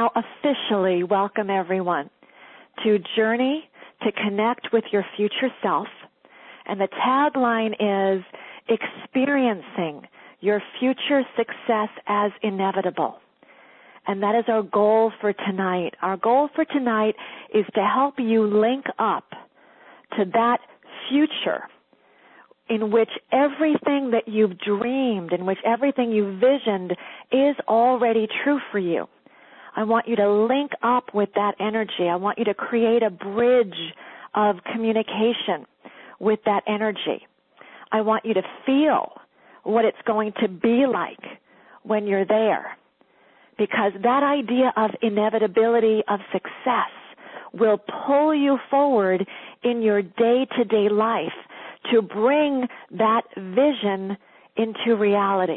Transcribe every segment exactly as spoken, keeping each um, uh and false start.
now officially welcome everyone to Journey to Connect with Your Future Self. And the tagline is Experiencing Your Future Success as Inevitable. And that is our goal for tonight. Our goal for tonight is to help you link up to that future in which everything that you've dreamed, in which everything you've visioned is already true for you. I want you to link up with that energy. I want you to create a bridge of communication with that energy. I want you to feel what it's going to be like when you're there, because that idea of inevitability of success will pull you forward in your day-to-day life to bring that vision into reality.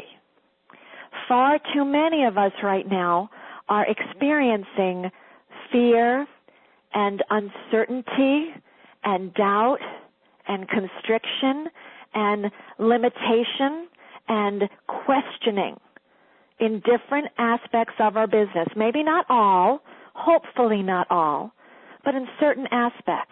Far too many of us right now are experiencing fear and uncertainty and doubt and constriction and limitation and questioning in different aspects of our business. Maybe not all, hopefully not all, but in certain aspects.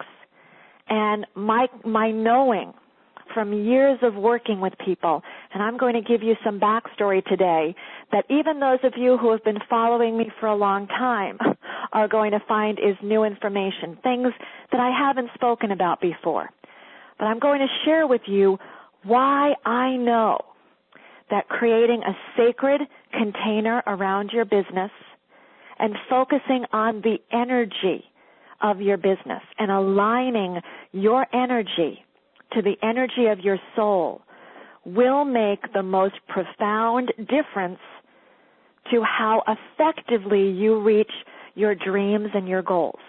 And my my knowing from years of working with people, and I'm going to give you some backstory today, that even those of you who have been following me for a long time are going to find is new information, things that I haven't spoken about before. But I'm going to share with you why I know that creating a sacred container around your business and focusing on the energy of your business and aligning your energy to the energy of your soul will make the most profound difference to how effectively you reach your dreams and your goals.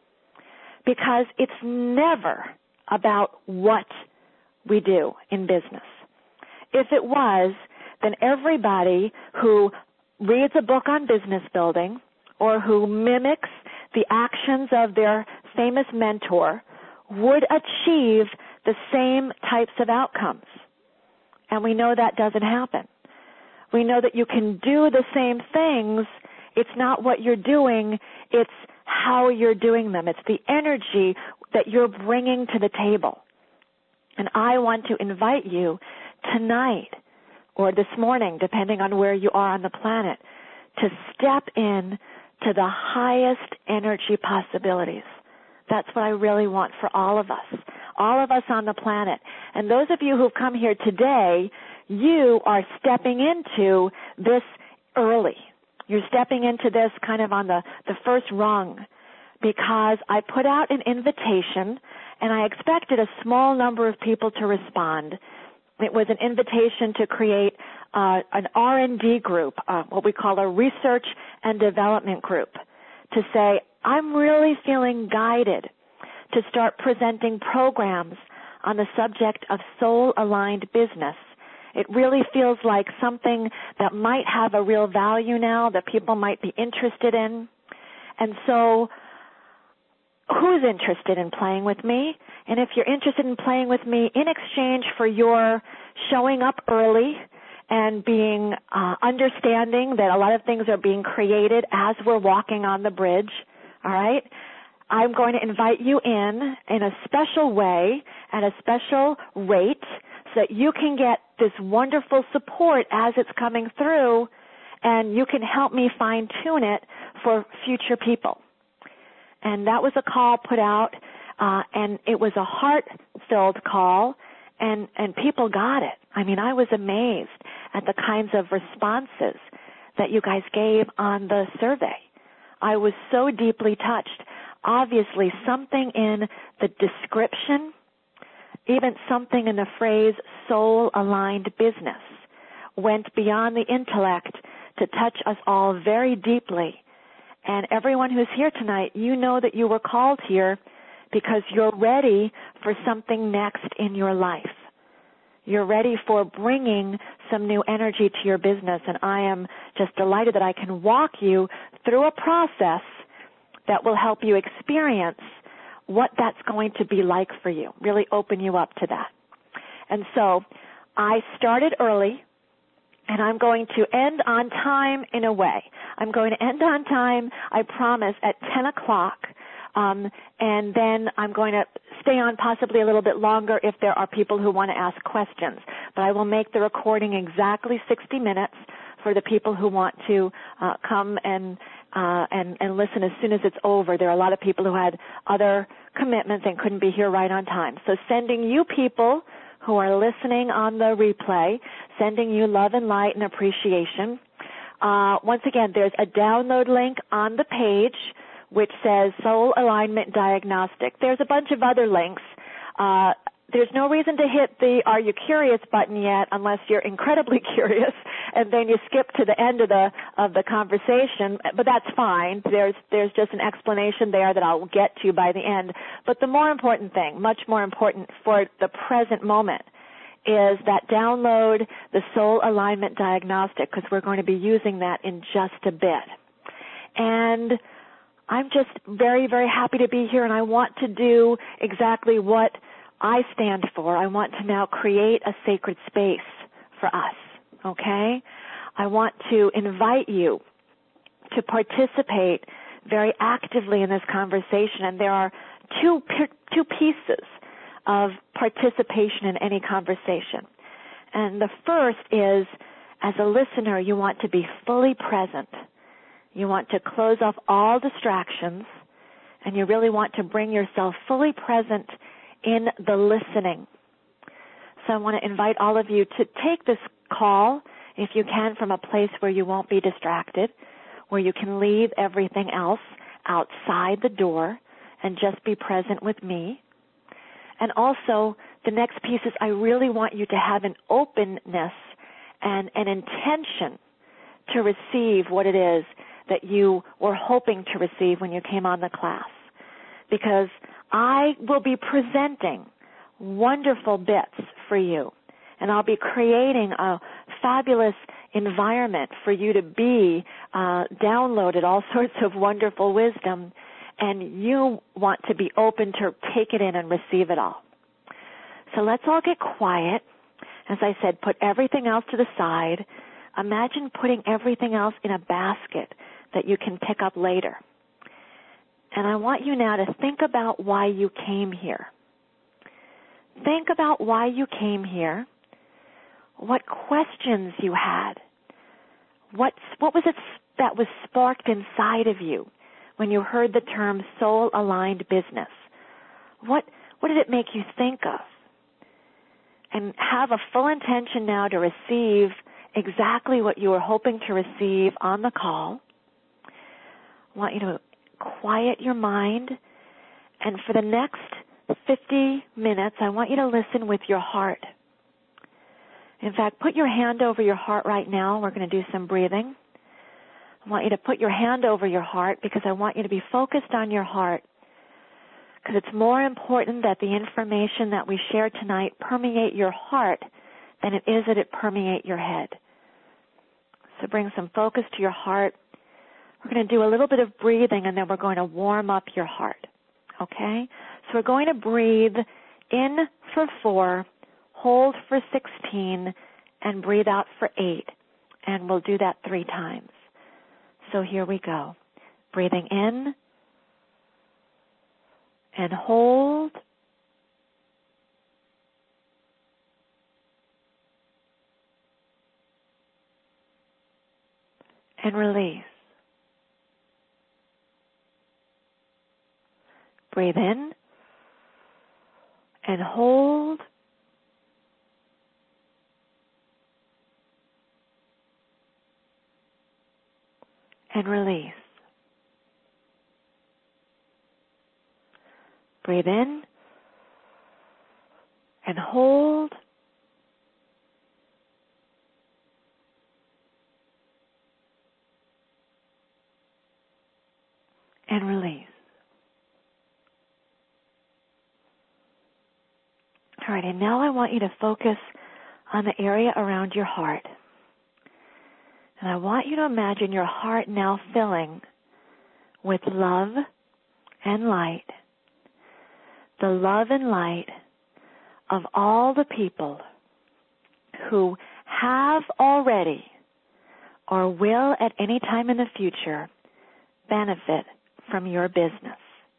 Because it's never about what we do in business. If it was, then everybody who reads a book on business building or who mimics the actions of their famous mentor would achieve the same types of outcomes. And we know that doesn't happen. We know that you can do the same things. It's not what you're doing, it's how you're doing them. It's the energy that you're bringing to the table. And I want to invite you tonight or this morning, depending on where you are on the planet, to step in to the highest energy possibilities. That's what I really want for all of us, all of us on the planet. And those of you who've come here today, you are stepping into this early. You're stepping into this kind of on the, the first rung, because I put out an invitation and I expected a small number of people to respond. It was an invitation to create uh, an R and D group, uh, what we call a research and development group, to say, I'm really feeling guided to start presenting programs on the subject of soul-aligned business. It really feels like something that might have a real value now, that people might be interested in. And so, who's interested in playing with me? And if you're interested in playing with me, in exchange for your showing up early and being uh, understanding that a lot of things are being created as we're walking on the bridge, all right, I'm going to invite you in in a special way at a special rate so that you can get this wonderful support as it's coming through, and you can help me fine-tune it for future people. And that was a call put out, uh, and it was a heart-filled call, and, and people got it. I mean, I was amazed at the kinds of responses that you guys gave on the survey. I was so deeply touched. Obviously, something in the description, even something in the phrase soul-aligned business, went beyond the intellect to touch us all very deeply. And everyone who's here tonight, you know that you were called here because you're ready for something next in your life. You're ready for bringing some new energy to your business, and I am just delighted that I can walk you through a process that will help you experience what that's going to be like for you, really open you up to that. And so I started early, And I'm going to end on time in a way. I'm going to end on time, I promise, at ten o'clock. Um, and then I'm going to stay on possibly a little bit longer if there are people who want to ask questions. But I will make the recording exactly sixty minutes for the people who want to uh, come and, uh, and and listen as soon as it's over. There are a lot of people who had other commitments and couldn't be here right on time. So sending you people who are listening on the replay, sending you love and light and appreciation. Uh, once again, there's a download link on the page which says Soul Alignment Diagnostic. There's a bunch of other links. Uh, there's no reason to hit the Are You Curious button yet unless you're incredibly curious, and then you skip to the end of the of the conversation, but that's fine. There's there's just an explanation there that I'll get to by the end. But the more important thing, much more important for the present moment, is that download the Soul Alignment Diagnostic, because we're going to be using that in just a bit. And I'm just very, very happy to be here, and I want to do exactly what I stand for. I want to now create a sacred space for us, okay? I want to invite you to participate very actively in this conversation, and there are two two pieces of participation in any conversation. And the first is, as a listener, you want to be fully present. You want to close off all distractions, and you really want to bring yourself fully present in the listening. So I want to invite all of you to take this call, if you can, from a place where you won't be distracted, where you can leave everything else outside the door and just be present with me. And also, the next piece is I really want you to have an openness and an intention to receive what it is that you were hoping to receive when you came on the class. Because I will be presenting wonderful bits for you, and I'll be creating a fabulous environment for you to be uh, downloaded all sorts of wonderful wisdom, and you want to be open to take it in and receive it all. So let's all get quiet. As I said, put everything else to the side. Imagine putting everything else in a basket that you can pick up later. And I want you now to think about why you came here. Think about why you came here, what questions you had, what, what was it that was sparked inside of you when you heard the term soul-aligned business. What, what did it make you think of? And have a full intention now to receive exactly what you were hoping to receive on the call. I want you to quiet your mind, and for the next fifty minutes, I want you to listen with your heart. In fact, put your hand over your heart right now. We're going to do some breathing. I want you to put your hand over your heart because I want you to be focused on your heart, because it's more important that the information that we share tonight permeate your heart than it is that it permeate your head. So bring some focus to your heart. We're going to do a little bit of breathing, and then we're going to warm up your heart, okay? So we're going to breathe in for four, hold for sixteen, and breathe out for eight, and we'll do that three times. So here we go. Breathing in, and hold, and release. Breathe in and hold and release. Breathe in and hold and release. All right, and now I want you to focus on the area around your heart. And I want you to imagine your heart now filling with love and light. The love and light of all the people who have already or will at any time in the future benefit from your business.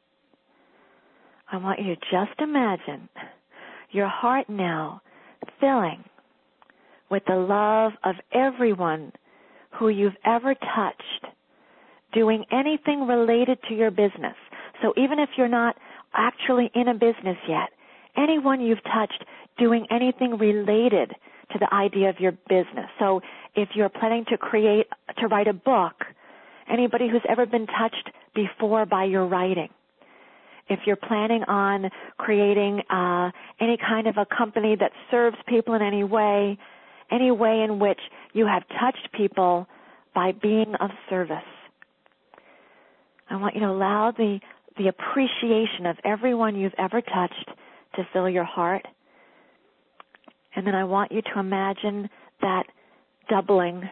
I want you to just imagine your heart now filling with the love of everyone who you've ever touched doing anything related to your business. So even if you're not actually in a business yet, anyone you've touched doing anything related to the idea of your business. So if you're planning to create, to write a book, anybody who's ever been touched before by your writing. If you're planning on creating uh, any kind of a company that serves people in any way, any way in which you have touched people by being of service. I want you to allow the, the appreciation of everyone you've ever touched to fill your heart. And then I want you to imagine that doubling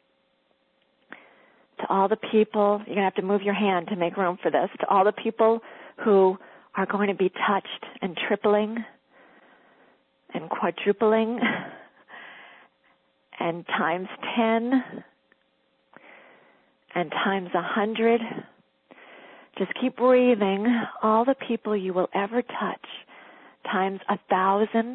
to all the people. You're going to have to move your hand to make room for this. To all the people who are going to be touched and tripling and quadrupling and times ten and times a hundred. Just keep breathing. All the people you will ever touch times a thousand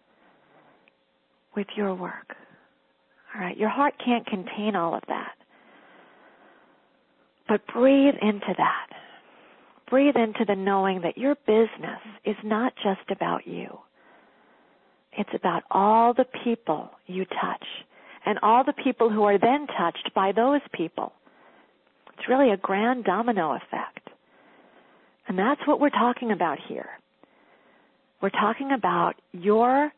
with your work. All right, your heart can't contain all of that. But breathe into that. Breathe into the knowing that your business is not just about you. It's about all the people you touch and all the people who are then touched by those people. It's really a grand domino effect. And that's what we're talking about here. We're talking about your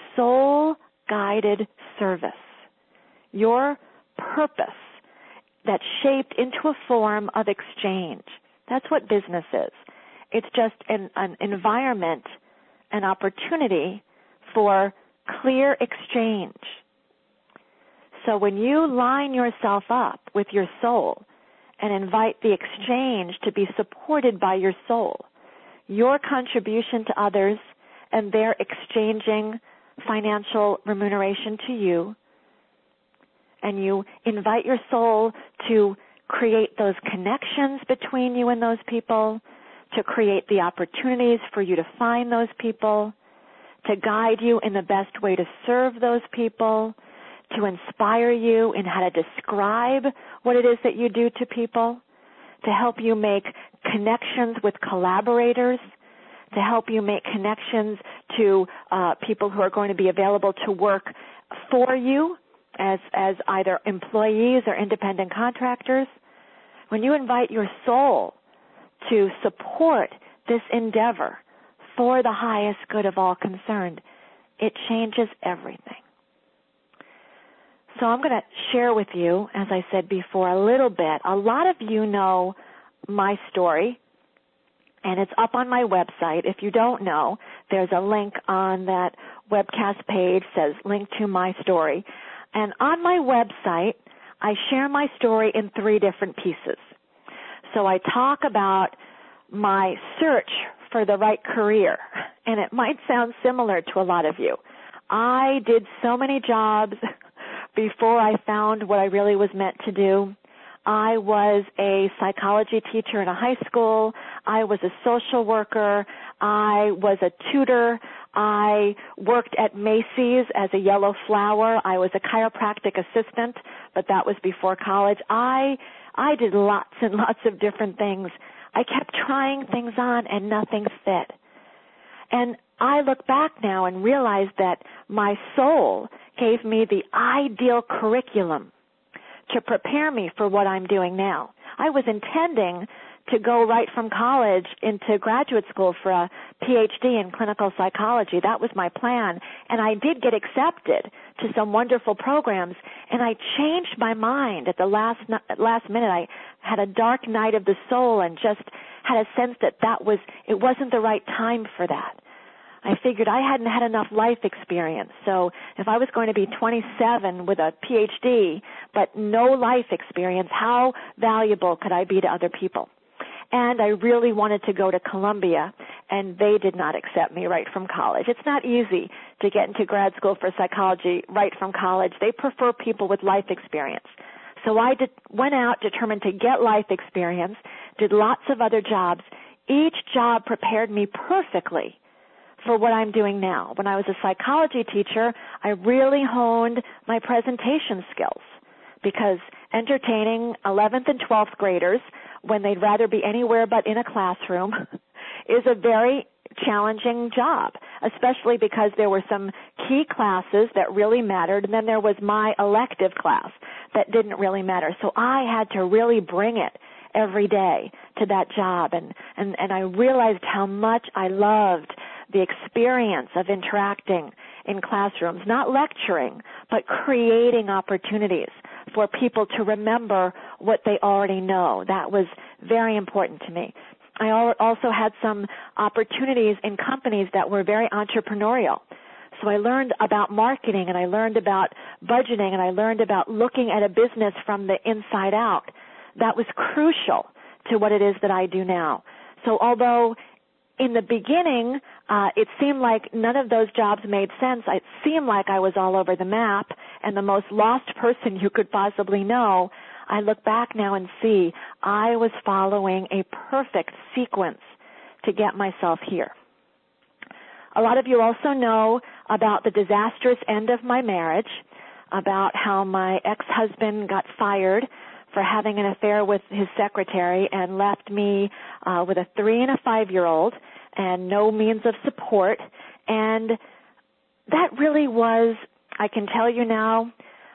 soul-guided service, your purpose that's shaped into a form of exchange. That's what business is. It's just an, an environment, an opportunity for clear exchange. So when you line yourself up with your soul and invite the exchange to be supported by your soul, your contribution to others and their exchanging financial remuneration to you, and you invite your soul to create those connections between you and those people, to create the opportunities for you to find those people, to guide you in the best way to serve those people, to inspire you in how to describe what it is that you do to people, to help you make connections with collaborators, to help you make connections to uh, people who are going to be available to work for you as as either employees or independent contractors. When you invite your soul to support this endeavor for the highest good of all concerned, it changes everything. So I'm going to share with you, as I said before, a little bit. A lot of you know my story, and it's up on my website. If you don't know, there's a link on that webcast page that says link to my story. And on my website, I share my story in three different pieces. So I talk about my search for the right career, and it might sound similar to a lot of you. I did so many jobs before I found what I really was meant to do. I was a psychology teacher in a high school. I was a social worker. I was a tutor. I worked at Macy's as a yellow flower. I was a chiropractic assistant, but that was before college. I I did lots and lots of different things. I kept trying things on and nothing fit. And I look back now and realize that my soul gave me the ideal curriculum to prepare me for what I'm doing now. I was intending to go right from college into graduate school for a P H D in clinical psychology. That was my plan. And I did get accepted to some wonderful programs, and I changed my mind at the last last minute. I had a dark night of the soul and just had a sense that that was, it wasn't the right time for that. I figured I hadn't had enough life experience. So if I was going to be twenty-seven with a P H D but no life experience, how valuable could I be to other people? And I really wanted to go to Columbia and they did not accept me right from college. It's not easy to get into grad school for psychology right from college. They prefer people with life experience. So I did, went out determined to get life experience, did lots of other jobs. Each job prepared me perfectly for what I'm doing now. When I was a psychology teacher, I really honed my presentation skills because entertaining eleventh and twelfth graders when they'd rather be anywhere but in a classroom is a very challenging job, especially because there were some key classes that really mattered, and then there was my elective class that didn't really matter. So I had to really bring it every day to that job, and, and, and I realized how much I loved the experience of interacting in classrooms, not lecturing, but creating opportunities for people to remember what they already know. That was very important to me. I also had some opportunities in companies that were very entrepreneurial. So I learned about marketing, and I learned about budgeting, and I learned about looking at a business from the inside out. That was crucial to what it is that I do now. So although in the beginning uh, it seemed like none of those jobs made sense, it seemed like I was all over the map and the most lost person you could possibly know, I look back now and see I was following a perfect sequence to get myself here. A lot of you also know about the disastrous end of my marriage, about how my ex-husband got fired for having an affair with his secretary and left me uh, with a three and a five-year-old and no means of support. And that really was, I can tell you now,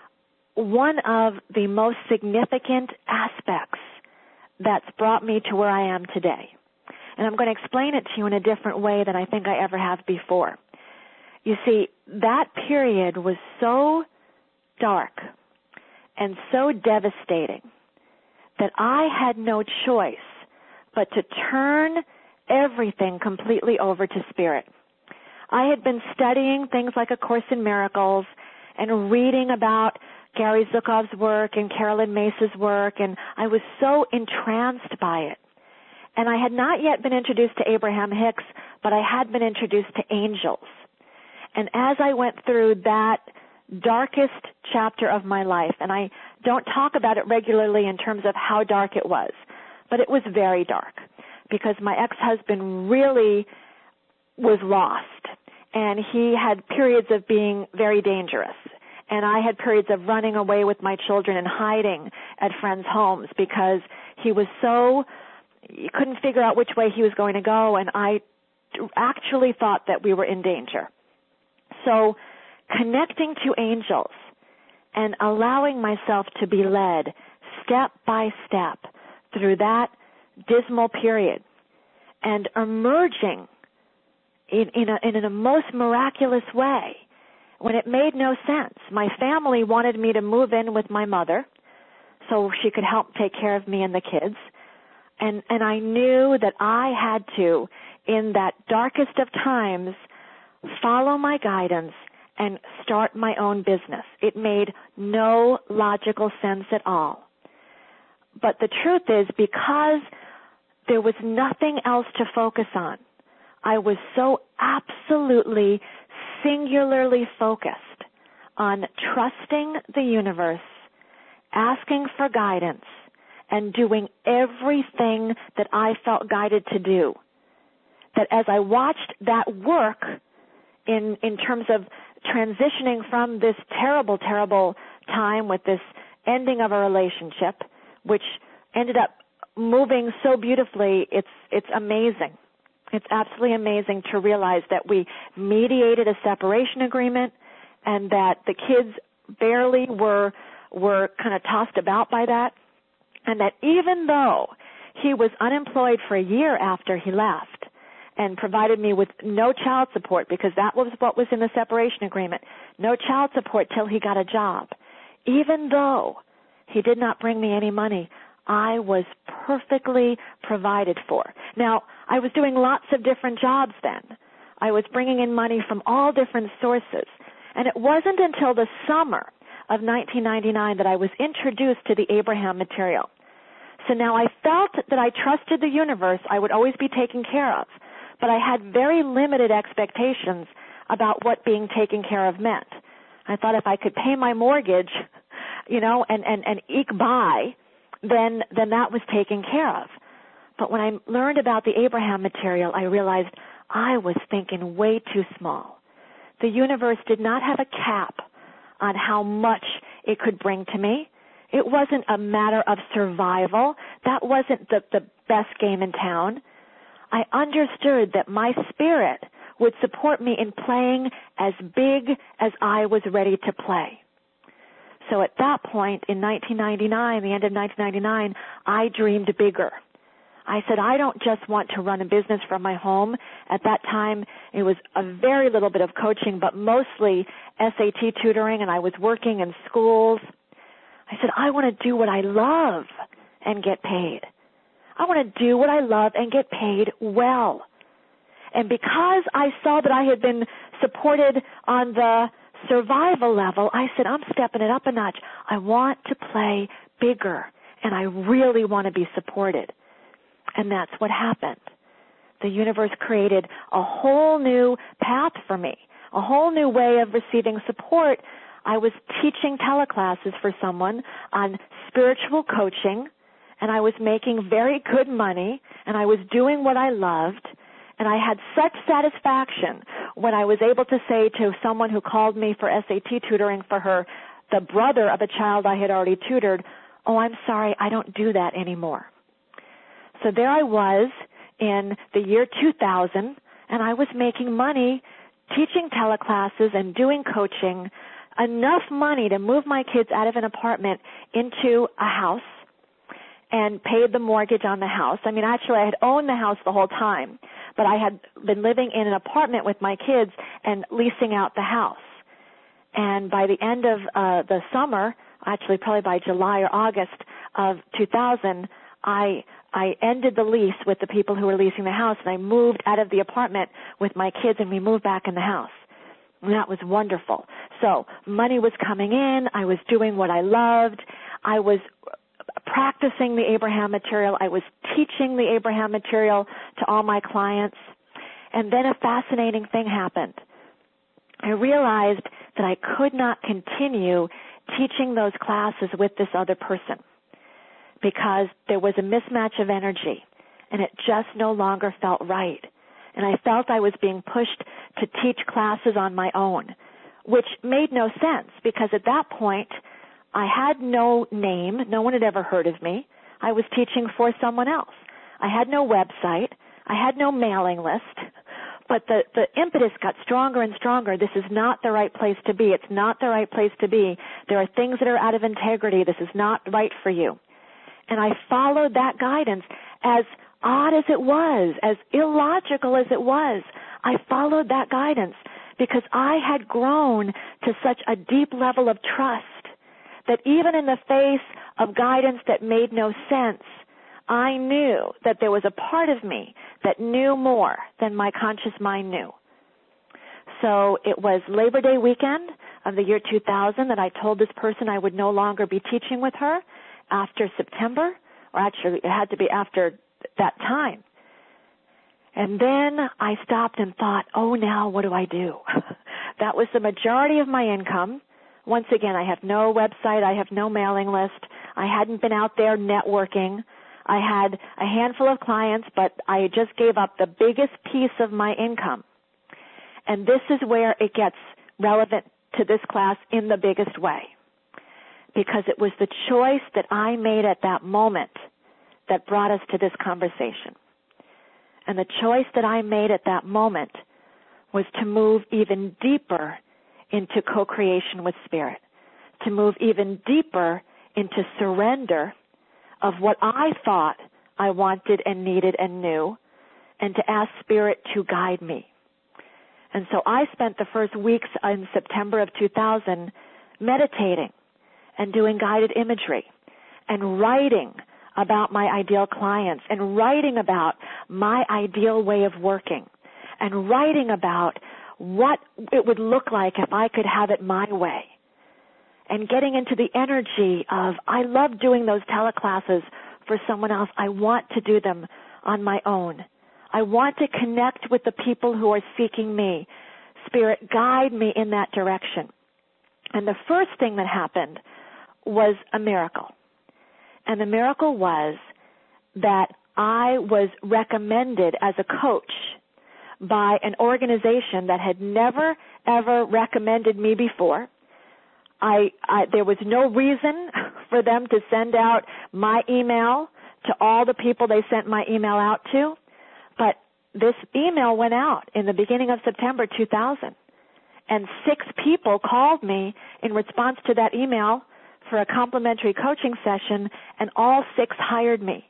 one of the most significant aspects that's brought me to where I am today. And I'm going to explain it to you in a different way than I think I ever have before. You see, that period was so dark and so devastating that I had no choice but to turn everything completely over to Spirit. I had been studying things like A Course in Miracles and reading about Gary Zukav's work and Carolyn Mace's work, and I was so entranced by it. And I had not yet been introduced to Abraham Hicks, but I had been introduced to angels. And as I went through that darkest chapter of my life, and I don't talk about it regularly in terms of how dark it was, but it was very dark because my ex-husband really was lost, and he had periods of being very dangerous. And I had periods of running away with my children and hiding at friends' homes because he was so, you couldn't figure out which way he was going to go, and I actually thought that we were in danger. So connecting to angels and allowing myself to be led step by step through that dismal period and emerging in, in, a, in a most miraculous way when it made no sense. My family wanted me to move in with my mother so she could help take care of me and the kids. And, and I knew that I had to, in that darkest of times, follow my guidance and start my own business. It made no logical sense at all. But the truth is, because there was nothing else to focus on, I was so absolutely, singularly focused on trusting the universe, asking for guidance, and doing everything that I felt guided to do. That as I watched that work in, in terms of transitioning from this terrible, terrible time with this ending of a relationship, which ended up moving so beautifully, it's, it's amazing. It's absolutely amazing to realize that we mediated a separation agreement and that the kids barely were, were kind of tossed about by that, and that even though he was unemployed for a year after he left and provided me with no child support, because that was what was in the separation agreement, no child support till he got a job, even though he did not bring me any money, I was perfectly provided for. Now, I was doing lots of different jobs then. I was bringing in money from all different sources. And it wasn't until the summer of nineteen ninety-nine that I was introduced to the Abraham material. So now I felt that I trusted the universe I would always be taken care of. but I had very limited expectations about what being taken care of meant. I thought if I could pay my mortgage, you know, and, and, and eke by, then, then that was taken care of. But when I learned about the Abraham material, I realized I was thinking way too small. The universe did not have a cap on how much it could bring to me. It wasn't a matter of survival. That wasn't the, the best game in town. I understood that my spirit would support me in playing as big as I was ready to play. So at that point in nineteen ninety-nine, the end of nineteen ninety-nine, I dreamed bigger. I said, I don't just want to run a business from my home. At that time, it was a very little bit of coaching, but mostly S A T tutoring, and I was working in schools. I said, I want to do what I love and get paid. I want to do what I love and get paid well. And because I saw that I had been supported on the survival level, I said, I'm stepping it up a notch. I want to play bigger, and I really want to be supported. And that's what happened. The universe created a whole new path for me, a whole new way of receiving support. I was teaching teleclasses for someone on spiritual coaching, and I was making very good money, and I was doing what I loved, and I had such satisfaction when I was able to say to someone who called me for S A T tutoring for her, the brother of a child I had already tutored, oh, I'm sorry, I don't do that anymore. So there I was in the year two thousand, and I was making money teaching teleclasses and doing coaching, enough money to move my kids out of an apartment into a house and paid the mortgage on the house. I mean, actually, I had owned the house the whole time, but I had been living in an apartment with my kids and leasing out the house. And by the end of uh, the summer, actually probably by July or August of two thousand, I I ended the lease with the people who were leasing the house, and I moved out of the apartment with my kids, and we moved back in the house. And that was wonderful. So money was coming in. I was doing what I loved. I was practicing the Abraham material. I was teaching the Abraham material to all my clients. And then a fascinating thing happened. I realized that I could not continue teaching those classes with this other person, because there was a mismatch of energy, and it just no longer felt right. And I felt I was being pushed to teach classes on my own, which made no sense, because at that point, I had no name. No one had ever heard of me. I was teaching for someone else. I had no website. I had no mailing list. But the, the impetus got stronger and stronger. This is not the right place to be. It's not the right place to be. There are things that are out of integrity. This is not right for you. And I followed that guidance, as odd as it was, as illogical as it was. I followed that guidance because I had grown to such a deep level of trust that even in the face of guidance that made no sense, I knew that there was a part of me that knew more than my conscious mind knew. So it was Labor Day weekend of the year two thousand that I told this person I would no longer be teaching with her after September, or actually it had to be after that time. And then I stopped and thought, oh, now what do I do? That was the majority of my income. Once again, I have no website. I have no mailing list. I hadn't been out there networking. I had a handful of clients, but I just gave up the biggest piece of my income. And this is where it gets relevant to this class in the biggest way, because it was the choice that I made at that moment that brought us to this conversation. And the choice that I made at that moment was to move even deeper into co-creation with Spirit, to move even deeper into surrender of what I thought I wanted and needed and knew, and to ask Spirit to guide me. And so I spent the first weeks in September of two thousand meditating and doing guided imagery and writing about my ideal clients and writing about my ideal way of working and writing about what it would look like if I could have it my way, and getting into the energy of, I love doing those teleclasses for someone else. I want to do them on my own. I want to connect with the people who are seeking me. Spirit, guide me in that direction. And the first thing that happened was a miracle. And the miracle was that I was recommended as a coach by an organization that had never, ever recommended me before. I, I there was no reason for them to send out my email to all the people they sent my email out to, but this email went out in the beginning of September two thousand, and six people called me in response to that email for a complimentary coaching session, and all six hired me.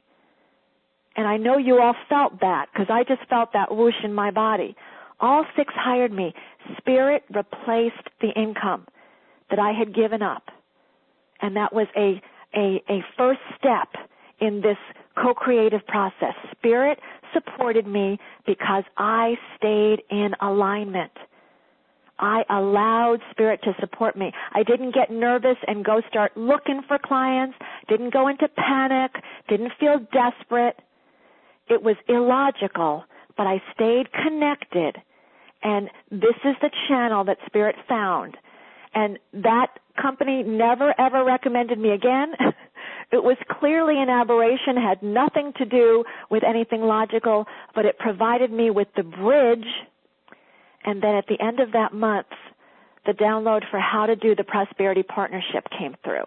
And I know you all felt that, because I just felt that whoosh in my body. All six hired me. Spirit replaced the income that I had given up. And that was a, a, a first step in this co-creative process. Spirit supported me because I stayed in alignment. I allowed Spirit to support me. I didn't get nervous and go start looking for clients, didn't go into panic, didn't feel desperate. It was illogical, but I stayed connected, and this is the channel that Spirit found. And that company never, ever recommended me again. It was clearly an aberration, had nothing to do with anything logical, but it provided me with the bridge. And then at the end of that month, the download for how to do the Prosperity Partnership came through.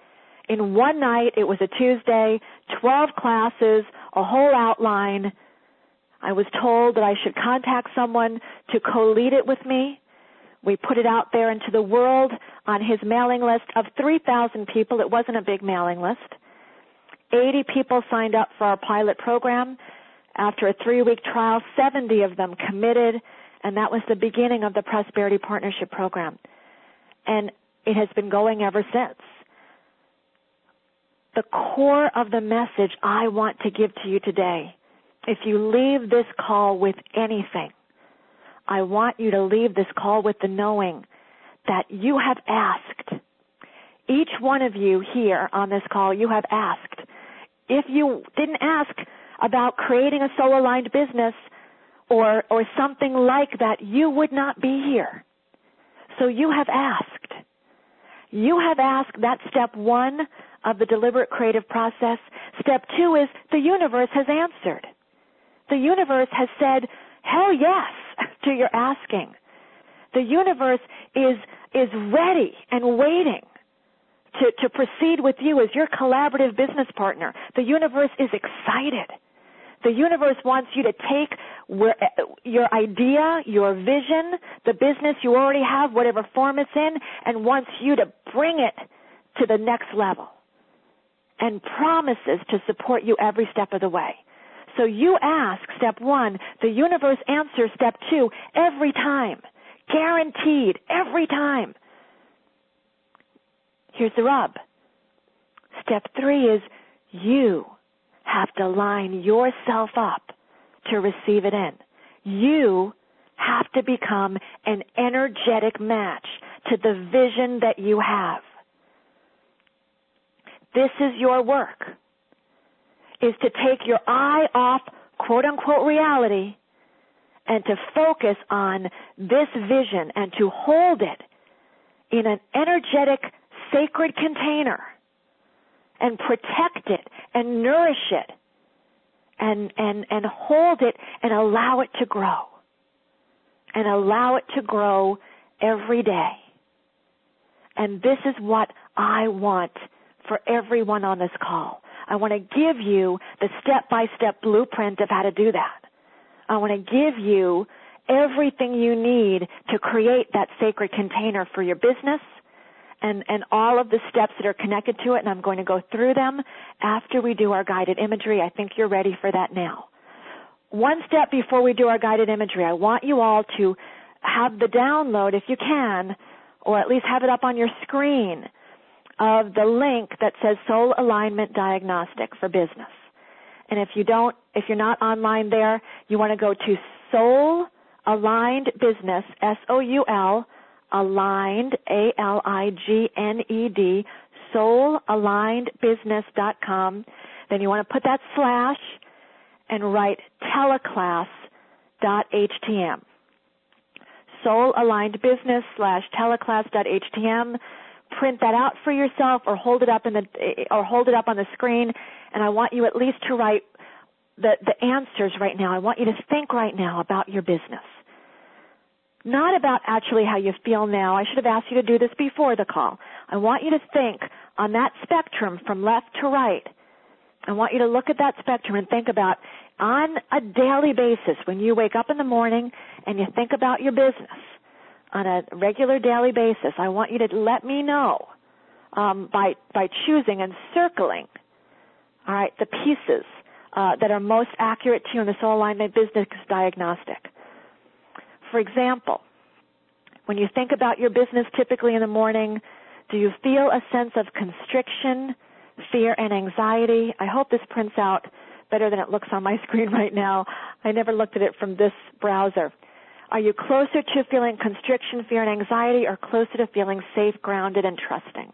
In one night, it was a Tuesday, twelve classes, a whole outline. I was told that I should contact someone to co-lead it with me. We put it out there into the world on his mailing list of three thousand people. It wasn't a big mailing list. eighty people signed up for our pilot program. After a three-week trial, seventy of them committed, and that was the beginning of the Prosperity Partnership Program. And it has been going ever since. The core of the message I want to give to you today, if you leave this call with anything, I want you to leave this call with the knowing that you have asked. Each one of you here on this call, you have asked. If you didn't ask about creating a soul-aligned business or, or something like that, you would not be here. So you have asked. You have asked. That's step one of the deliberate creative process. Step two is the universe has answered. The universe has said, hell yes, to your asking. The universe is is ready and waiting to, to proceed with you as your collaborative business partner. The universe is excited. The universe wants you to take where, your idea, your vision, the business you already have, whatever form it's in, and wants you to bring it to the next level, and promises to support you every step of the way. So you ask, step one, the universe answers step two every time. Guaranteed, every time. Here's the rub. Step three is you have to line yourself up to receive it in. You have to become an energetic match to the vision that you have. This is your work, is to take your eye off quote-unquote reality and to focus on this vision and to hold it in an energetic, sacred container and protect it and nourish it and, and, and hold it and allow it to grow and allow it to grow every day. And this is what I want for everyone on this call. I want to give you the step-by-step blueprint of how to do that. I want to give you everything you need to create that sacred container for your business and, and all of the steps that are connected to it, and I'm going to go through them after we do our guided imagery. I think you're ready for that now. One step before we do our guided imagery, I want you all to have the download, if you can, or at least have it up on your screen, of the link that says Soul Alignment Diagnostic for Business. And if you don't, if you're not online there, you want to go to Soul Aligned Business, S O U L, aligned, A L I G N E D, soul aligned business dot com. Then you want to put that slash, and write teleclass dot h t m. Soul Aligned Business slash teleclass dot h t m. Print that out for yourself, or hold it up in the or hold it up on the screen. And I want you at least to write the the answers right now. I want you to think right now about your business, not about actually how you feel now. I should have asked you to do this before the call. I want you to think on that spectrum from left to right. I want you to look at that spectrum and think about, on a daily basis, when you wake up in the morning and you think about your business on a regular daily basis, I want you to let me know um, by by choosing and circling, all right, the pieces uh, that are most accurate to you in the Soul Alignment Business Diagnostic. For example, when you think about your business typically in the morning, do you feel a sense of constriction, fear, and anxiety? I hope this prints out better than it looks on my screen right now. I never looked at it from this browser. Are you closer to feeling constriction, fear, and anxiety, or closer to feeling safe, grounded, and trusting?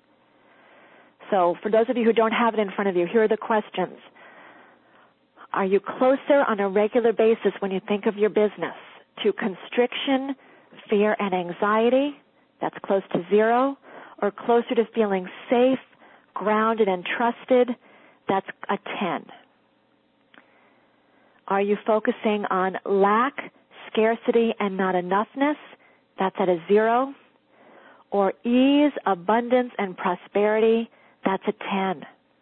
So for those of you who don't have it in front of you, here are the questions. Are you closer on a regular basis when you think of your business to constriction, fear, and anxiety? That's close to zero. Or closer to feeling safe, grounded, and trusted? That's a ten. Are you focusing on lack, scarcity, and not enoughness? That's at a zero. Or ease, abundance, and prosperity? That's a ten.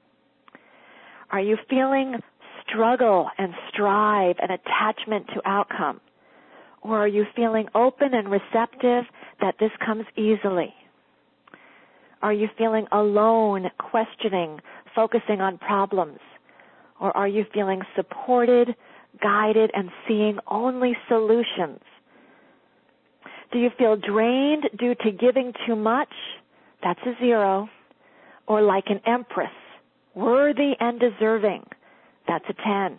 Are you feeling struggle and strive and attachment to outcome? Or are you feeling open and receptive that this comes easily? Are you feeling alone, questioning, focusing on problems? Or are you feeling supported, guided, and seeing only solutions? Do you feel drained due to giving too much? That's a zero. Or like an empress, worthy and deserving? That's a ten.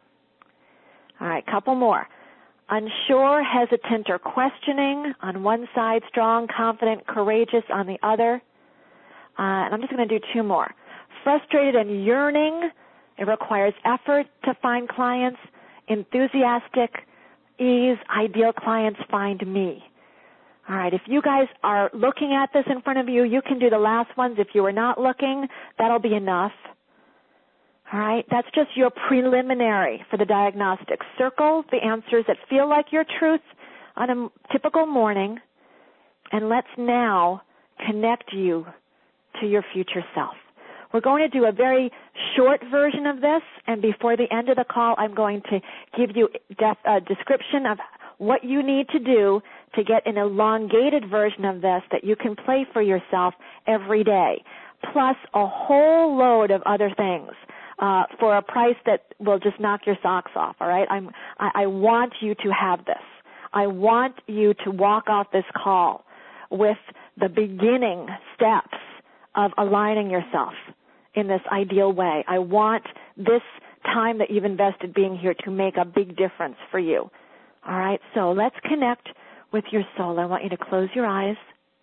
All right, couple more. Unsure, hesitant, or questioning on one side, strong, confident, courageous on the other. Uh, and I'm just going to do two more. Frustrated and yearning. It requires effort to find clients. Enthusiastic, ease, ideal clients find me. All right, if you guys are looking at this in front of you, you can do the last ones. If you are not looking, that'll be enough. All right, that's just your preliminary for the diagnostic. Circle the answers that feel like your truth on a typical morning, and let's now connect you to your future self. We're going to do a very short version of this, and before the end of the call, I'm going to give you a description of what you need to do to get an elongated version of this that you can play for yourself every day, plus a whole load of other things uh, for a price that will just knock your socks off, all right? I'm, I, I want you to have this. I want you to walk off this call with the beginning steps of aligning yourself in this ideal way. I want this time that you've invested being here to make a big difference for you. All right, so let's connect with your soul. I want you to close your eyes.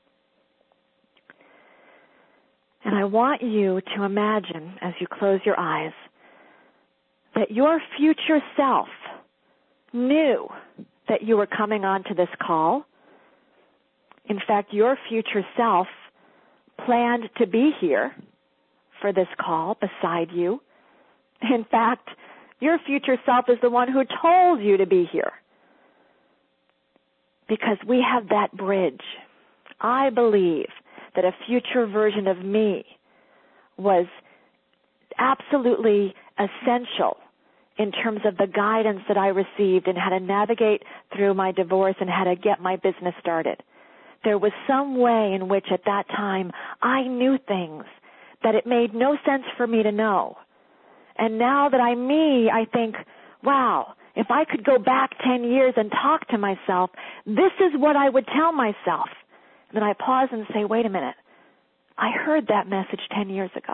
And I want you to imagine, as you close your eyes, that your future self knew that you were coming onto this call. In fact, your future self planned to be here for this call beside you. In fact, your future self is the one who told you to be here. Because we have that bridge. I believe that a future version of me was absolutely essential in terms of the guidance that I received and how to navigate through my divorce and how to get my business started. There was some way in which at that time I knew things that it made no sense for me to know. And now that I'm me, I think, wow, if I could go back ten years and talk to myself, this is what I would tell myself. And then I pause and say, wait a minute, I heard that message ten years ago.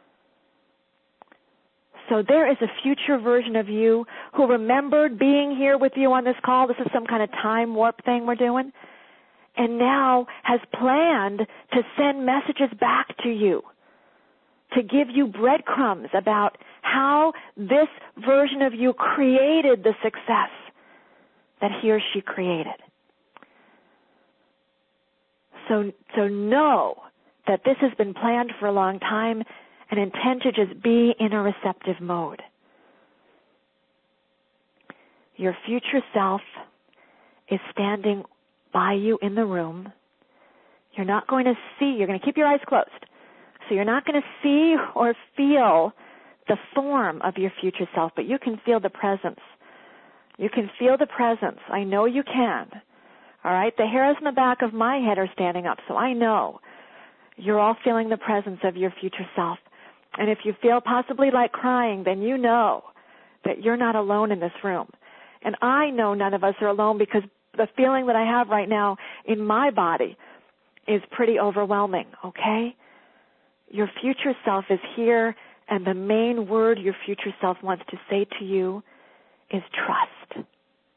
So there is a future version of you who remembered being here with you on this call. This is some kind of time warp thing we're doing. And now has planned to send messages back to you, to give you breadcrumbs about how this version of you created the success that he or she created. So, so know that this has been planned for a long time and intend to just be in a receptive mode. Your future self is standing by you in the room. You're not going to see, you're going to keep your eyes closed. So you're not going to see or feel the form of your future self, but you can feel the presence. You can feel the presence. I know you can. All right? The hairs on the back of my head are standing up, so I know you're all feeling the presence of your future self. And if you feel possibly like crying, then you know that you're not alone in this room. And I know none of us are alone because the feeling that I have right now in my body is pretty overwhelming, okay? Your future self is here, and the main word your future self wants to say to you is trust.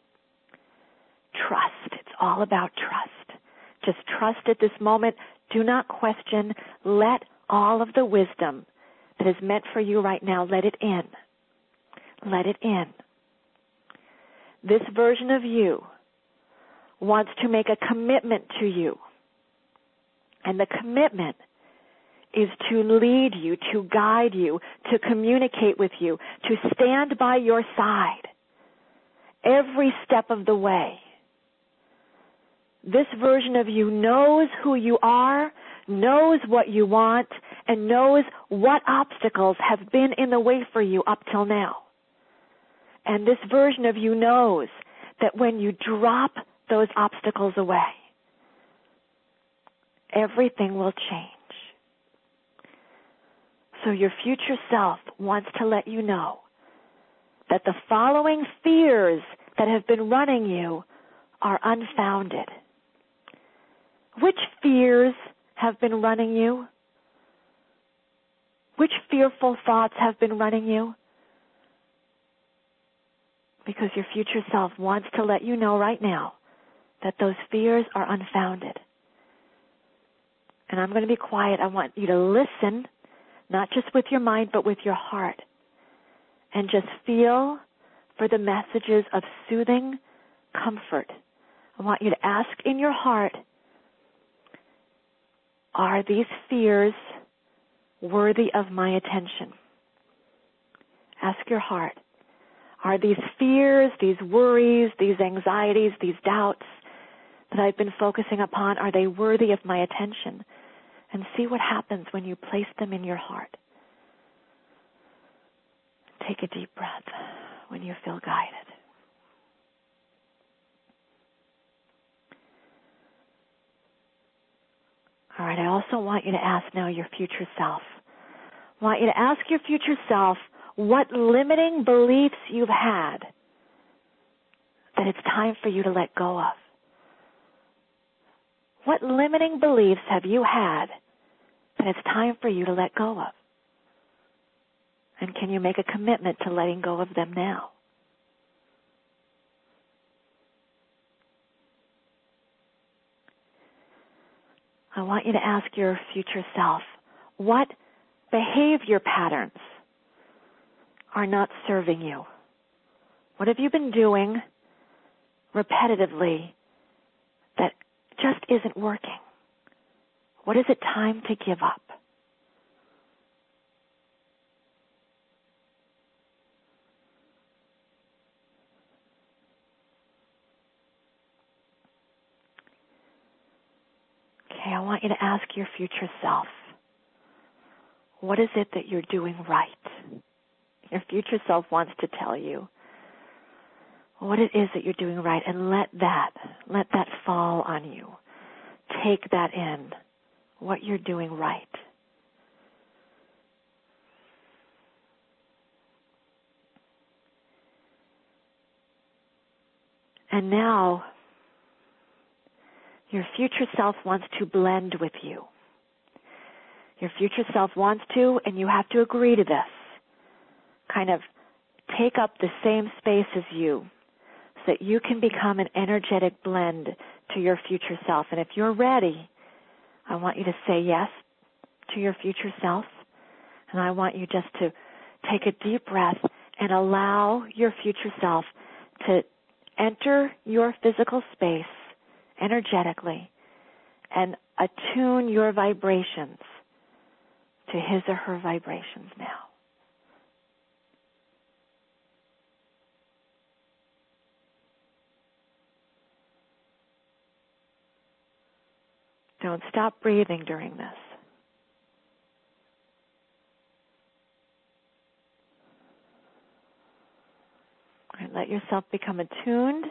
Trust. It's all about trust. Just trust at this moment. Do not question. Let all of the wisdom that is meant for you right now, let it in. Let it in. This version of you wants to make a commitment to you. And the commitment is to lead you, to guide you, to communicate with you, to stand by your side every step of the way. This version of you knows who you are, knows what you want, and knows what obstacles have been in the way for you up till now. And this version of you knows that when you drop those obstacles away, everything will change. So your future self wants to let you know that the following fears that have been running you are unfounded. Which fears have been running you? Which fearful thoughts have been running you? Because your future self wants to let you know right now that those fears are unfounded. And I'm going to be quiet. I want you to listen, not just with your mind, but with your heart. And just feel for the messages of soothing comfort. I want you to ask in your heart, are these fears worthy of my attention? Ask your heart. Are these fears, these worries, these anxieties, these doubts that I've been focusing upon, are they worthy of my attention? And see what happens when you place them in your heart. Take a deep breath when you feel guided. All right, I also want you to ask now your future self. I want you to ask your future self what limiting beliefs you've had that it's time for you to let go of. What limiting beliefs have you had that it's time for you to let go of? And can you make a commitment to letting go of them now? I want you to ask your future self, what behavior patterns are not serving you? What have you been doing repetitively that just isn't working? What is it time to give up? Okay, I want you to ask your future self, what is it that you're doing right? Your future self wants to tell you what it is that you're doing right, and let that, let that fall on you. Take that in, what you're doing right. And now, your future self wants to blend with you. Your future self wants to, and you have to agree to this, kind of take up the same space as you so that you can become an energetic blend to your future self. And if you're ready, I want you to say yes to your future self, and I want you just to take a deep breath and allow your future self to enter your physical space energetically and attune your vibrations to his or her vibrations now. Don't stop breathing during this. And let yourself become attuned.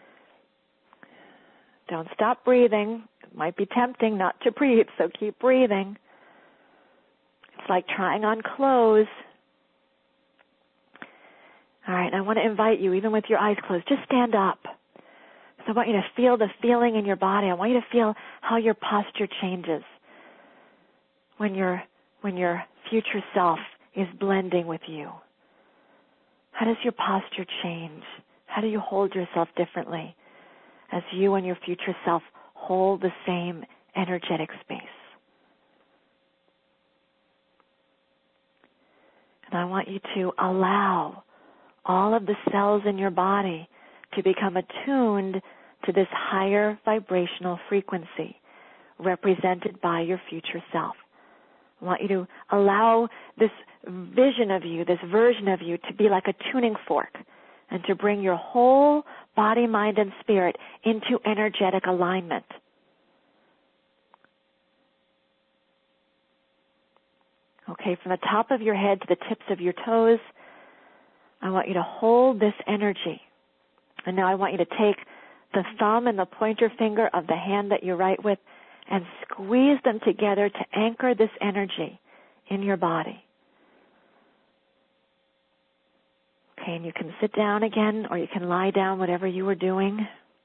Don't stop breathing. It might be tempting not to breathe, so keep breathing. It's like trying on clothes. All right, and I want to invite you, even with your eyes closed, just stand up. So I want you to feel the feeling in your body. I want you to feel how your posture changes when your when your future self is blending with you. How does your posture change? How do you hold yourself differently as you and your future self hold the same energetic space? And I want you to allow all of the cells in your body to become attuned to this higher vibrational frequency represented by your future self. I want you to allow this vision of you, this version of you, to be like a tuning fork and to bring your whole body, mind, and spirit into energetic alignment. Okay, from the top of your head to the tips of your toes, I want you to hold this energy. And now I want you to take the thumb and the pointer finger of the hand that you write with and squeeze them together to anchor this energy in your body. Okay, and you can sit down again or you can lie down, whatever you were doing.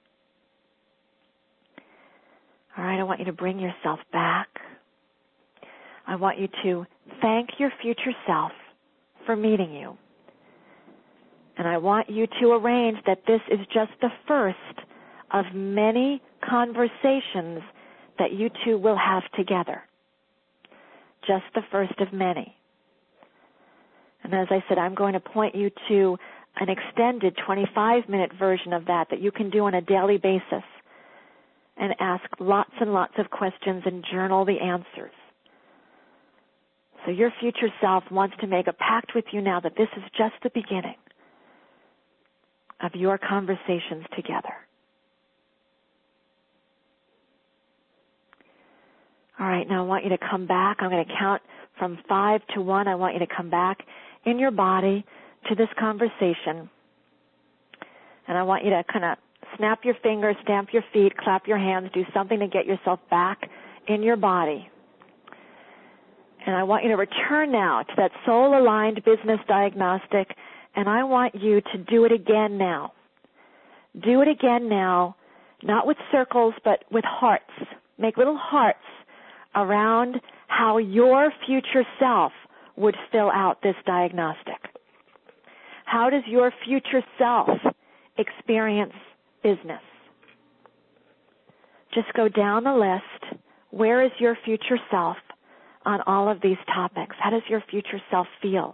All right, I want you to bring yourself back. I want you to thank your future self for meeting you. And I want you to arrange that this is just the first of many conversations that you two will have together. Just the first of many. And as I said, I'm going to point you to an extended twenty-five minute version of that that you can do on a daily basis and ask lots and lots of questions and journal the answers. So your future self wants to make a pact with you now that this is just the beginning of your conversations together. All right, now I want you to come back. I'm going to count from five to one. I want you to come back in your body to this conversation. And I want you to kind of snap your fingers, stamp your feet, clap your hands, do something to get yourself back in your body. And I want you to return now to that soul-aligned business diagnostic, and I want you to do it again now. Do it again now, not with circles, but with hearts. Make little hearts around how your future self would fill out this diagnostic. How does your future self experience business? Just go down the list. Where is your future self on all of these topics? How does your future self feel?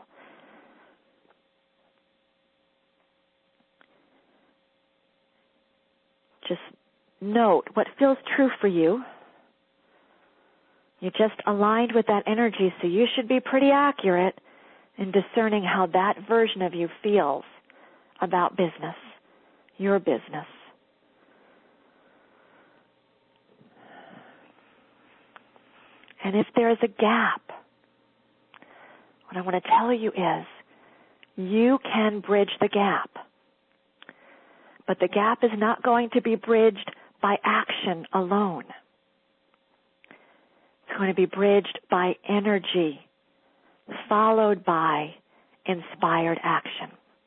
Just note what feels true for you. You just aligned with that energy, so you should be pretty accurate in discerning how that version of you feels about business, your business. And if there is a gap, what I want to tell you is you can bridge the gap. But the gap is not going to be bridged by action alone. It's going to be bridged by energy, followed by inspired action.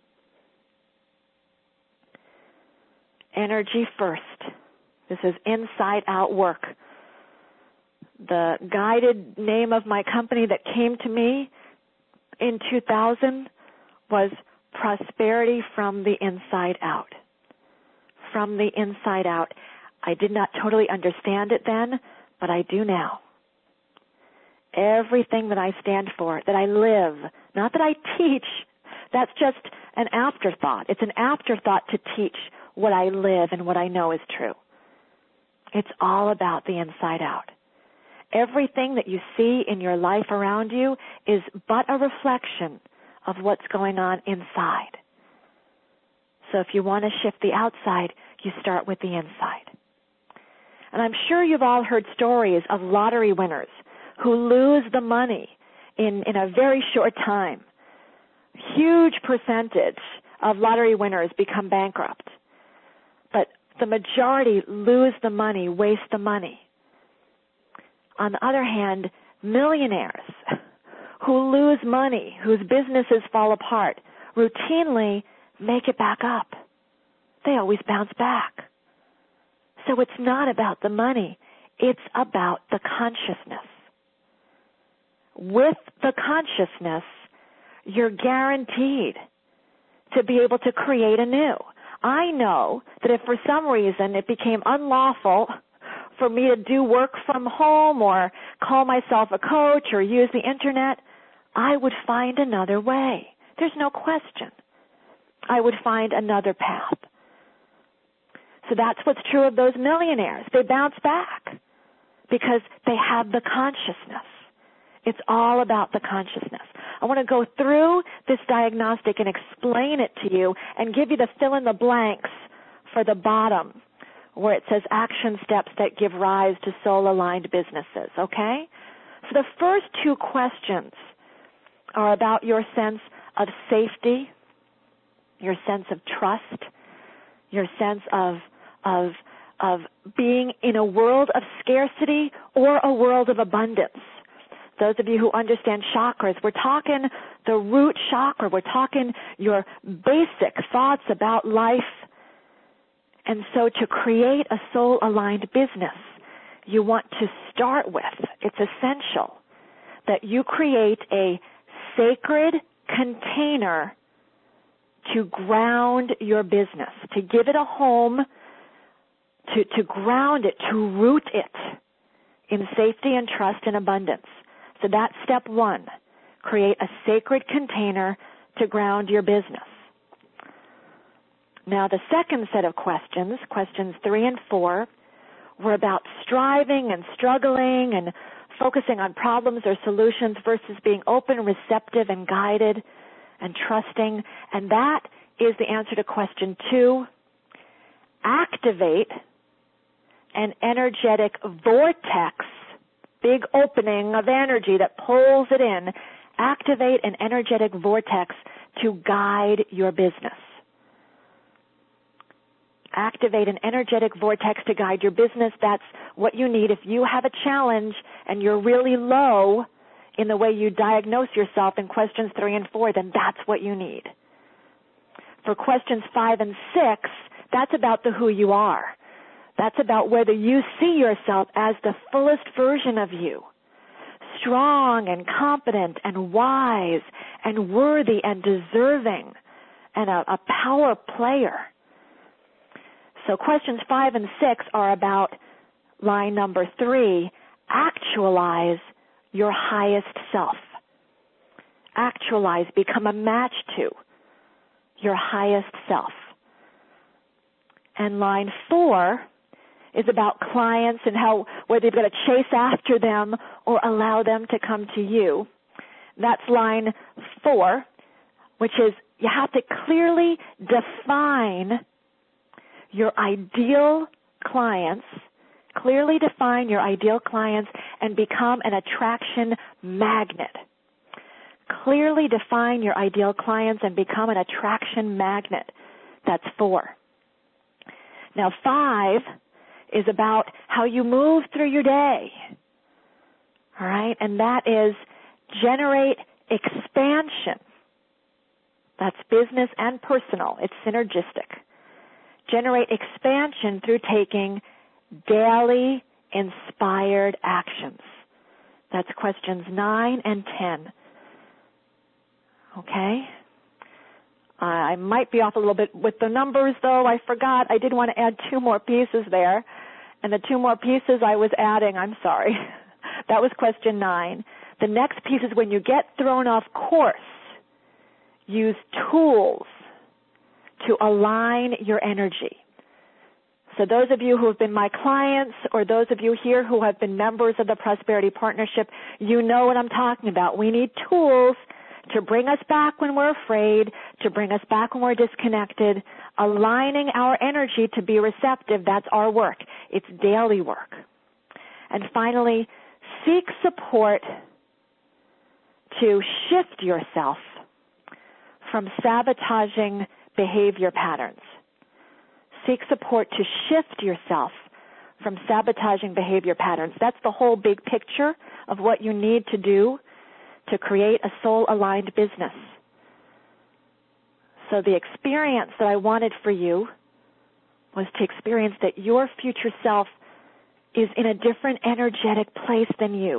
Energy first. This is inside out work. The guided name of my company that came to me in two thousand was Prosperity from the Inside Out. From the inside out. I did not totally understand it then, but I do now. everything that I stand for, that I live, not that I teach. That's just an afterthought. It's an afterthought to teach what I live and what I know is true. It's all about the inside out. Everything that you see in your life around you is but a reflection of what's going on inside. So if you want to shift the outside, you start with the inside. And I'm sure you've all heard stories of lottery winners who lose the money in, in a very short time. Huge percentage of lottery winners become bankrupt. But the majority lose the money, waste the money. On the other hand, millionaires who lose money, whose businesses fall apart, routinely make it back up. They always bounce back. So it's not about the money. It's about the consciousness. With the consciousness, you're guaranteed to be able to create anew. I know that if for some reason it became unlawful for me to do work from home or call myself a coach or use the internet, I would find another way. There's no question. I would find another path. So that's what's true of those millionaires. They bounce back because they have the consciousness. It's all about the consciousness. I want to go through this diagnostic and explain it to you and give you the fill in the blanks for the bottom where it says action steps that give rise to soul-aligned businesses, okay? So the first two questions are about your sense of safety, your sense of trust, your sense of of of being in a world of scarcity or a world of abundance. Those of you who understand chakras, we're talking the root chakra. We're talking your basic thoughts about life. And so to create a soul-aligned business, you want to start with, it's essential that you create a sacred container to ground your business, to give it a home, to, to ground it, to root it in safety and trust and abundance. So that's step one. Create a sacred container to ground your business. Now the second set of questions, questions three and four, were about striving and struggling and focusing on problems or solutions versus being open, receptive, and guided and trusting. And that is the answer to question two. Activate an energetic vortex, big opening of energy that pulls it in. Activate an energetic vortex to guide your business. Activate an energetic vortex to guide your business. That's what you need. If you have a challenge and you're really low in the way you diagnose yourself in questions three and four, then that's what you need. For questions five and six, that's about the who you are. That's about whether you see yourself as the fullest version of you, strong and competent and wise and worthy and deserving and a, a power player. So questions five and six are about line number three, actualize your highest self. Actualize, become a match to your highest self. And line four is about clients and how, whether you've got to chase after them or allow them to come to you. That's line four, which is you have to clearly define your ideal clients, clearly define your ideal clients and become an attraction magnet. Clearly define your ideal clients and become an attraction magnet. That's four. Now five is about how you move through your day. All right? And that is generate expansion. That's business and personal. It's synergistic. Generate expansion through taking daily inspired actions. That's questions nine and ten. Okay? Uh, I might be off a little bit with the numbers, though. I forgot. I did want to add two more pieces there. And the two more pieces I was adding, I'm sorry. That was question nine. The next piece is when you get thrown off course, use tools to align your energy. So those of you who have been my clients or those of you here who have been members of the Prosperity Partnership, you know what I'm talking about. We need tools to bring us back when we're afraid, to bring us back when we're disconnected, aligning our energy to be receptive. That's our work. It's daily work. And finally, seek support to shift yourself from sabotaging behavior patterns. Seek support to shift yourself from sabotaging behavior patterns. That's the whole big picture of what you need to do to create a soul-aligned business. So the experience that I wanted for you was to experience that your future self is in a different energetic place than you,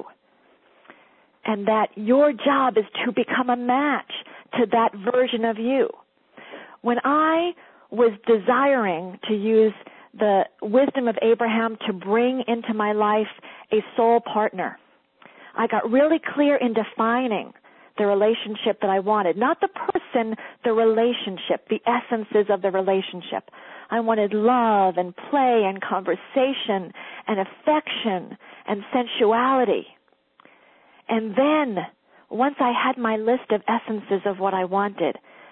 and that your job is to become a match to that version of you. When I was desiring to use the wisdom of Abraham to bring into my life a soul partner, I got really clear in defining the relationship that I wanted. Not the person, the relationship, the essences of the relationship. I wanted love and play and conversation and affection and sensuality. And then, once I had my list of essences of what I wanted,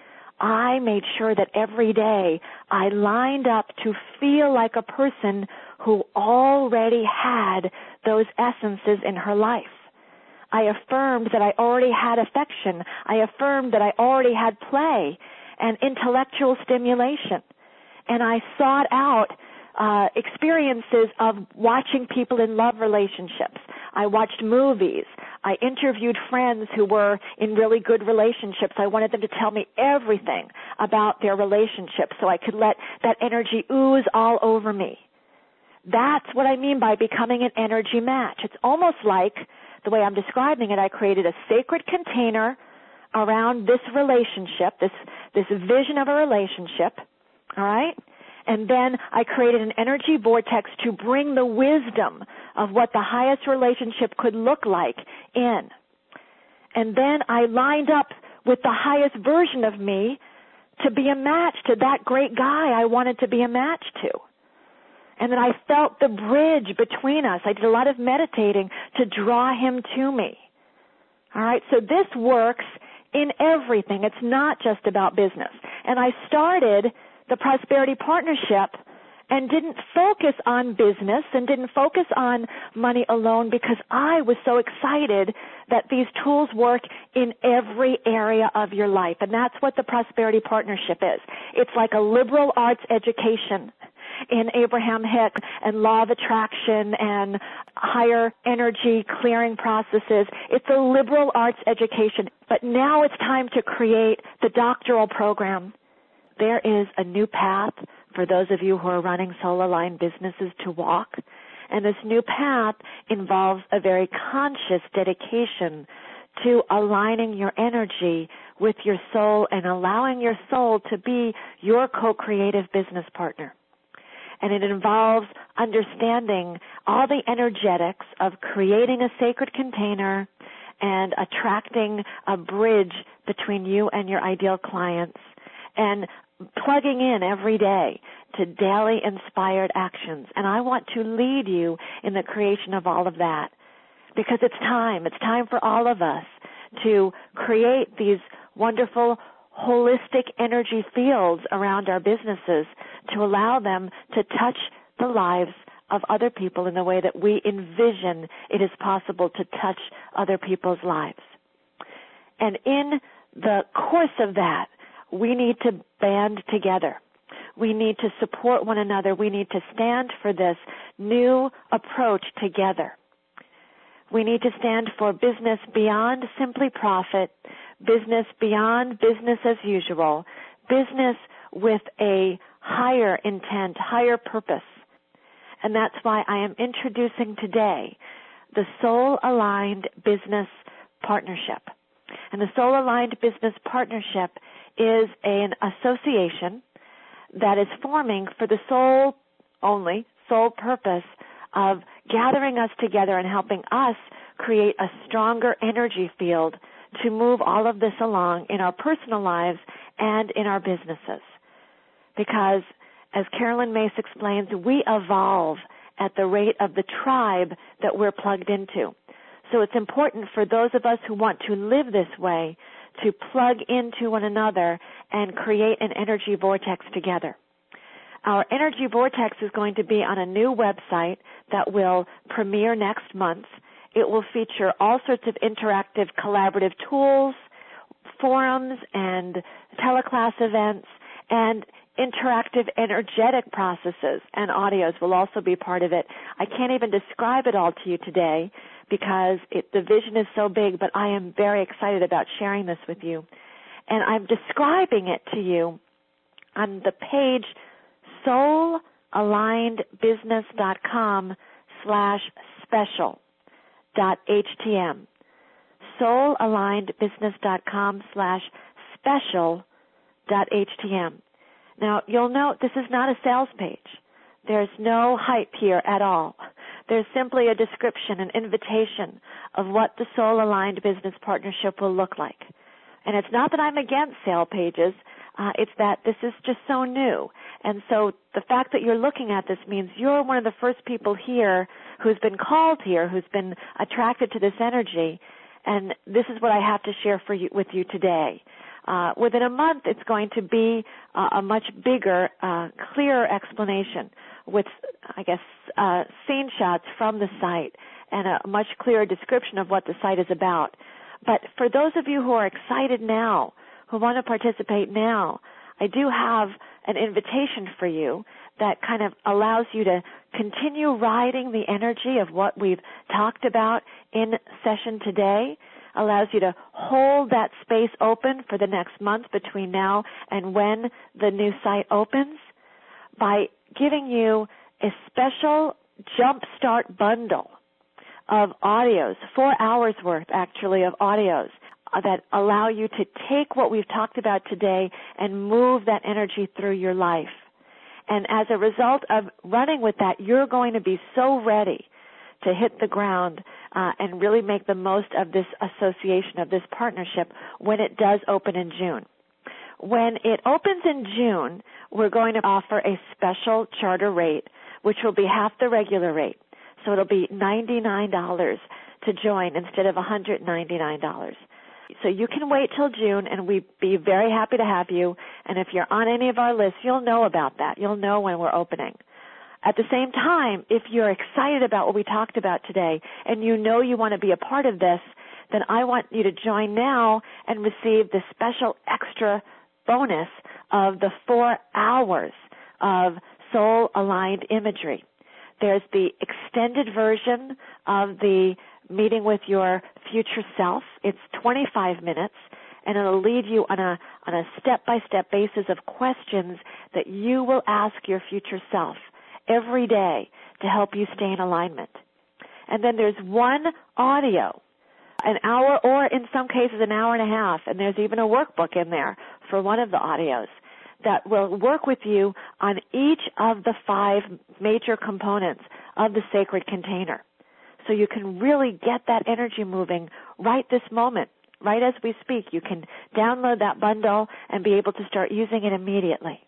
I made sure that every day I lined up to feel like a person who already had those essences in her life. I affirmed that I already had affection. I affirmed that I already had play and intellectual stimulation. And I sought out uh, experiences of watching people in love relationships. I watched movies. I interviewed friends who were in really good relationships. I wanted them to tell me everything about their relationship so I could let that energy ooze all over me. That's what I mean by becoming an energy match. It's almost like, the way I'm describing it, I created a sacred container around this relationship, this, this vision of a relationship, all right? And then I created an energy vortex to bring the wisdom of what the highest relationship could look like in. And then I lined up with the highest version of me to be a match to that great guy I wanted to be a match to. And then I felt the bridge between us. I did a lot of meditating to draw him to me. All right, so this works in everything. It's not just about business. And I started the Prosperity Partnership and didn't focus on business and didn't focus on money alone because I was so excited that these tools work in every area of your life. And that's what the Prosperity Partnership is. It's like a liberal arts education in Abraham Hicks and law of attraction and higher energy clearing processes. It's a liberal arts education. But now it's time to create the doctoral program. There is a new path for those of you who are running soul-aligned businesses to walk. And this new path involves a very conscious dedication to aligning your energy with your soul and allowing your soul to be your co-creative business partner. And it involves understanding all the energetics of creating a sacred container and attracting a bridge between you and your ideal clients and plugging in every day to daily inspired actions. And I want to lead you in the creation of all of that because it's time. It's time for all of us to create these wonderful holistic energy fields around our businesses to allow them to touch the lives of other people in the way that we envision it is possible to touch other people's lives. And in the course of that, we need to band together. We need to support one another. We need to stand for this new approach together. We need to stand for business beyond simply profit, business beyond business as usual, business with a higher intent, higher purpose. And that's why I am introducing today the Soul Aligned Business Partnership. And the Soul Aligned Business Partnership is an association that is forming for the sole only, sole purpose of gathering us together and helping us create a stronger energy field to move all of this along in our personal lives and in our businesses. Because, as Carolyn Myss explains, we evolve at the rate of the tribe that we're plugged into. So it's important for those of us who want to live this way to plug into one another and create an energy vortex together. Our energy vortex is going to be on a new website that will premiere next month. It will feature all sorts of interactive collaborative tools, forums, and teleclass events, and interactive energetic processes and audios will also be part of it. I can't even describe it all to you today because it, the vision is so big, but I am very excited about sharing this with you. And I'm describing it to you on the page soulalignedbusiness.com slash special dot htm. soulalignedbusiness.com slash special dot htm. Now, you'll note this is not a sales page. There's no hype here at all. There's simply a description, an invitation of what the Soul Aligned Business Partnership will look like. And it's not that I'm against sale pages. Uh, it's that this is just so new. And so the fact that you're looking at this means you're one of the first people here who's been called here, who's been attracted to this energy. And this is what I have to share for you, with you today. Uh, within a month, it's going to be uh, a much bigger, uh, clearer explanation with, I guess, uh, scene shots from the site and a much clearer description of what the site is about. But for those of you who are excited now, who want to participate now, I do have an invitation for you that kind of allows you to continue riding the energy of what we've talked about in session today, allows you to hold that space open for the next month between now and when the new site opens by giving you a special jumpstart bundle of audios, four hours worth actually of audios that allow you to take what we've talked about today and move that energy through your life. And as a result of running with that, you're going to be so ready to hit the ground uh, and really make the most of this association, of this partnership when it does open in June. When it opens in June, we're going to offer a special charter rate, which will be half the regular rate. So it'll be ninety-nine dollars to join instead of one hundred ninety-nine dollars. So you can wait till June, and we'd be very happy to have you. And if you're on any of our lists, you'll know about that. You'll know when we're opening. At the same time, if you're excited about what we talked about today and you know you want to be a part of this, then I want you to join now and receive the special extra bonus of the four hours of soul-aligned imagery. There's the extended version of the meeting with your future self. It's twenty-five minutes, and it'll lead you on a on a step-by-step basis of questions that you will ask your future self every day to help you stay in alignment. And then there's one audio, an hour or in some cases an hour and a half, and there's even a workbook in there for one of the audios that will work with you on each of the five major components of the sacred container. So you can really get that energy moving right this moment, right as we speak. You can download that bundle and be able to start using it immediately.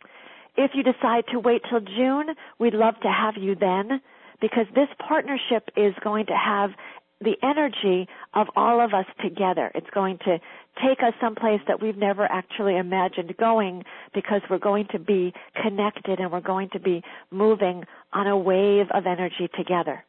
If you decide to wait till June, we'd love to have you then, because this partnership is going to have the energy of all of us together. It's going to take us someplace that we've never actually imagined going, because we're going to be connected and we're going to be moving on a wave of energy together.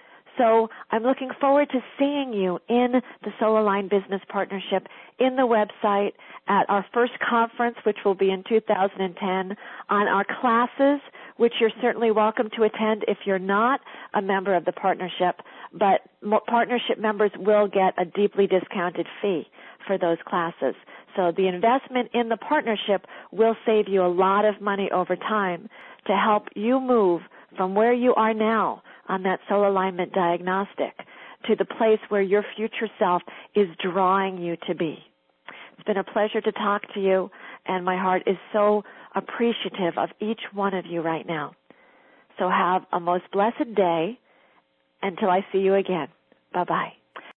So I'm looking forward to seeing you in the Soul Aligned Business Partnership, in the website, at our first conference, which will be in two thousand ten, on our classes, which you're certainly welcome to attend if you're not a member of the partnership, but partnership members will get a deeply discounted fee for those classes. So the investment in the partnership will save you a lot of money over time to help you move from where you are now on that soul alignment diagnostic to the place where your future self is drawing you to be. It's been a pleasure to talk to you, and my heart is so appreciative of each one of you right now. So have a most blessed day until I see you again. Bye-bye.